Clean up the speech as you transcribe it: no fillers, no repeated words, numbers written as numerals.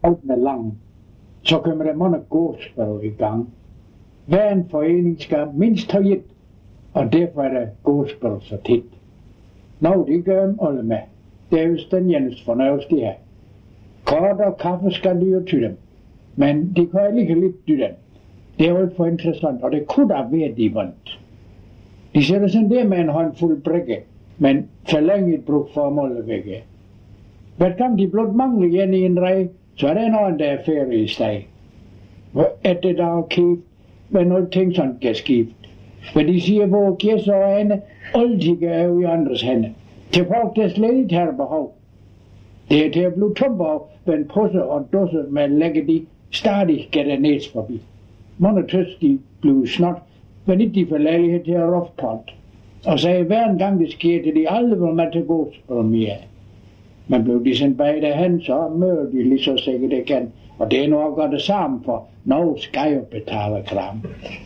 med lang, så kommer der mange gåspil i gang. Hver en forening skal mindst have et, og derfor er der gåspil så tit. Nå, det gør dem alle med. Det er jo den eneste fornøjelse, de her. Kort og kaffe skal de jo til dem, men de kan ikke lidt til dem. Det er jo alt for interessant, og det kunne da være, de vandt. De sætter sådan der med en håndfuld brikke, men for længe et brugt formål væk. Hver gang de blot mangler en i en rej, så er der nogen, der er ferie i steg. Efter der er kæft, men noget ting sådan kan skifte. For de siger, hvor gæster og hende, altid er jo i andres hænder. Til folk, der slet ikke har behov. Det er til at blive tom behov, men poser og dåser med lægge de stadig gætter næs forbi. Mange tøs, de bliver snot, men ikke de får lejlighed til at roughpot. Og så hver en gang det sker, det de aldrig vil med til gåspil mere. Men blev de sendt bag derhen, så møder de lige så sikkert det kan. Og det er nok godt det samme, for nogen skal jo betale kram.